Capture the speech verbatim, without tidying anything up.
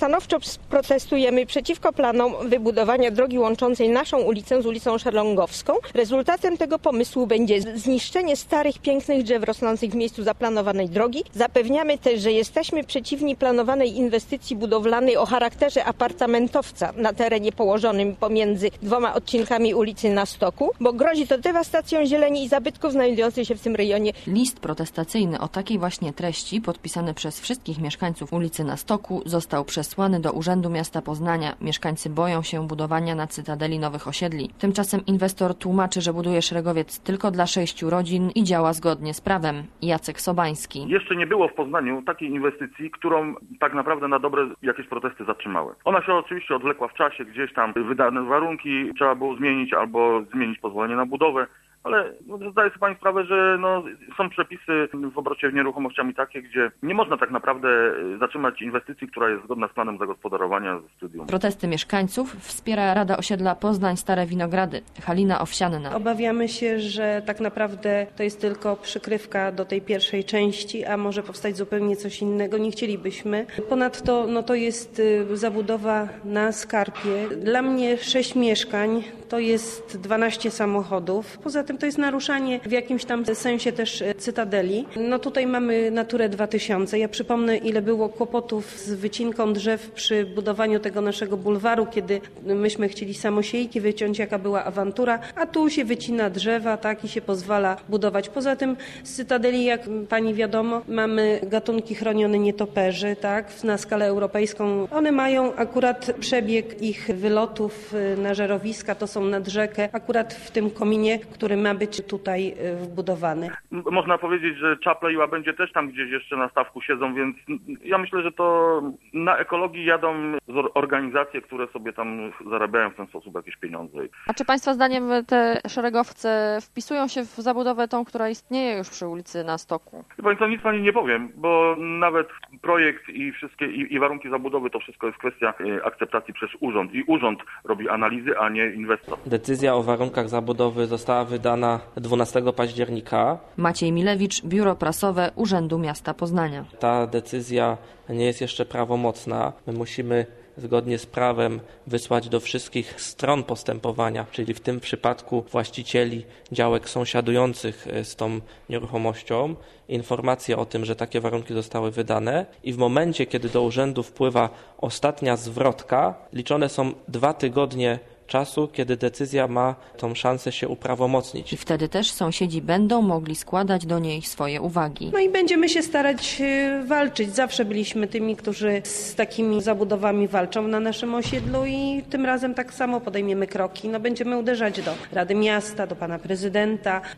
Stanowczo protestujemy przeciwko planom wybudowania drogi łączącej naszą ulicę z ulicą Szelongowską. Rezultatem tego pomysłu będzie zniszczenie starych, pięknych drzew rosnących w miejscu zaplanowanej drogi. Zapewniamy też, że jesteśmy przeciwni planowanej inwestycji budowlanej o charakterze apartamentowca na terenie położonym pomiędzy dwoma odcinkami ulicy Na Stoku, bo grozi to dewastacją zieleni i zabytków znajdujących się w tym rejonie. List protestacyjny o takiej właśnie treści, podpisany przez wszystkich mieszkańców ulicy Na Stoku, został przesłany do Urzędu Miasta Poznania. Mieszkańcy boją się budowania na Cytadeli nowych osiedli. Tymczasem inwestor tłumaczy, że buduje szeregowiec tylko dla sześciu rodzin i działa zgodnie z prawem. Jacek Sobański. Jeszcze nie było w Poznaniu takiej inwestycji, którą tak naprawdę na dobre jakieś protesty zatrzymały. Ona się oczywiście odwlekła w czasie, gdzieś tam wydane warunki trzeba było zmienić albo zmienić pozwolenie na budowę. Ale no, zdaję sobie Pani sprawę, że no, są przepisy w obrocie nieruchomościami takie, gdzie nie można tak naprawdę zatrzymać inwestycji, która jest zgodna z planem zagospodarowania ze studium. Protesty mieszkańców wspiera Rada Osiedla Poznań Stare Winogrady. Halina Owsianna. Obawiamy się, że tak naprawdę to jest tylko przykrywka do tej pierwszej części, a może powstać zupełnie coś innego. Nie chcielibyśmy. Ponadto no, to jest zabudowa na skarpie. Dla mnie sześć mieszkań to jest dwanaście samochodów. Poza tym to jest naruszanie w jakimś tam sensie też Cytadeli. No tutaj mamy Naturę dwa tysiące. Ja przypomnę, ile było kłopotów z wycinką drzew przy budowaniu tego naszego bulwaru, kiedy myśmy chcieli samosiejki wyciąć, jaka była awantura, a tu się wycina drzewa, tak, i się pozwala budować. Poza tym z Cytadeli, jak Pani wiadomo, mamy gatunki chronione nietoperzy, tak, na skalę europejską. One mają akurat przebieg ich wylotów na żerowiska, to są nad rzekę, akurat w tym kominie, który ma być tutaj wbudowany. Można powiedzieć, że czaple i łabędzie też tam gdzieś jeszcze na stawku siedzą, więc ja myślę, że to na ekologii jadą organizacje, które sobie tam zarabiają w ten sposób jakieś pieniądze. A czy Państwa zdaniem te szeregowce wpisują się w zabudowę tą, która istnieje już przy ulicy Na Stoku? Chyba to nic Pani nie powiem, bo nawet projekt i wszystkie i, i warunki zabudowy to wszystko jest kwestia akceptacji przez urząd i urząd robi analizy, a nie inwestor. Decyzja o warunkach zabudowy została wydana dwunastego października. Maciej Milewicz, Biuro Prasowe Urzędu Miasta Poznania. Ta decyzja nie jest jeszcze prawomocna. My musimy zgodnie z prawem wysłać do wszystkich stron postępowania, czyli w tym przypadku właścicieli działek sąsiadujących z tą nieruchomością, informację o tym, że takie warunki zostały wydane i w momencie, kiedy do urzędu wpływa ostatnia zwrotka, liczone są dwa tygodnie czasu, kiedy decyzja ma tą szansę się uprawomocnić. I wtedy też sąsiedzi będą mogli składać do niej swoje uwagi. No i będziemy się starać walczyć. Zawsze byliśmy tymi, którzy z takimi zabudowami walczą na naszym osiedlu i tym razem tak samo podejmiemy kroki. No będziemy uderzać do Rady Miasta, do Pana Prezydenta,